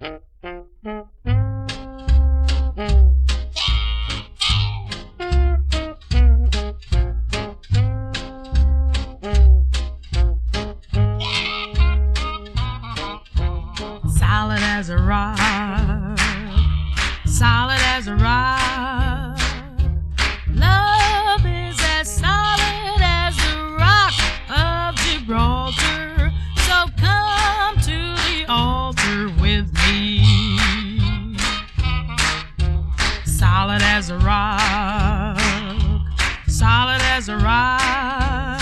Solid as a rock, solid as a rock. Love is as solid as the rock of Gibraltar. So come to the altar with me. Solid as a rock, solid as a rock.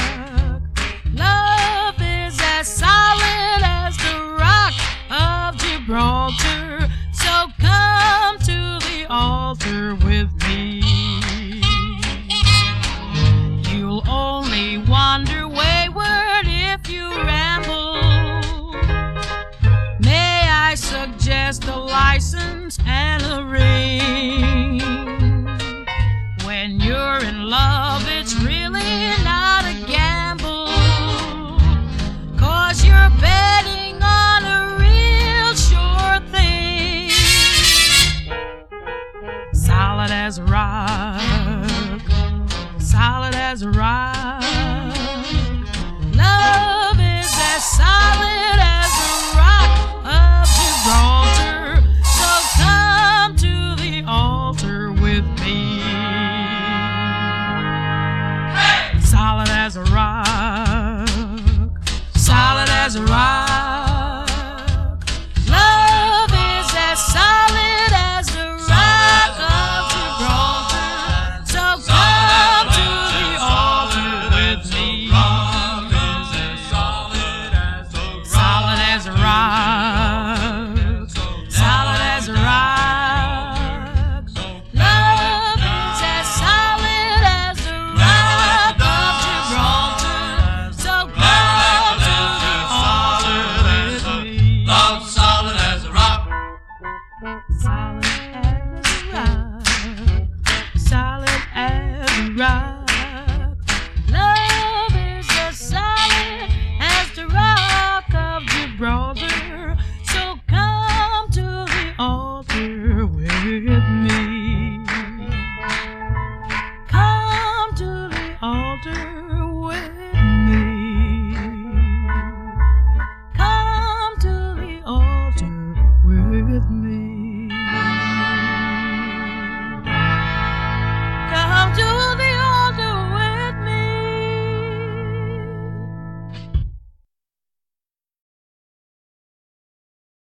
Love is as solid as the rock of Gibraltar. So come to the altar with me. You'll only wander wayward if you ramble. May I suggest a license and a ring?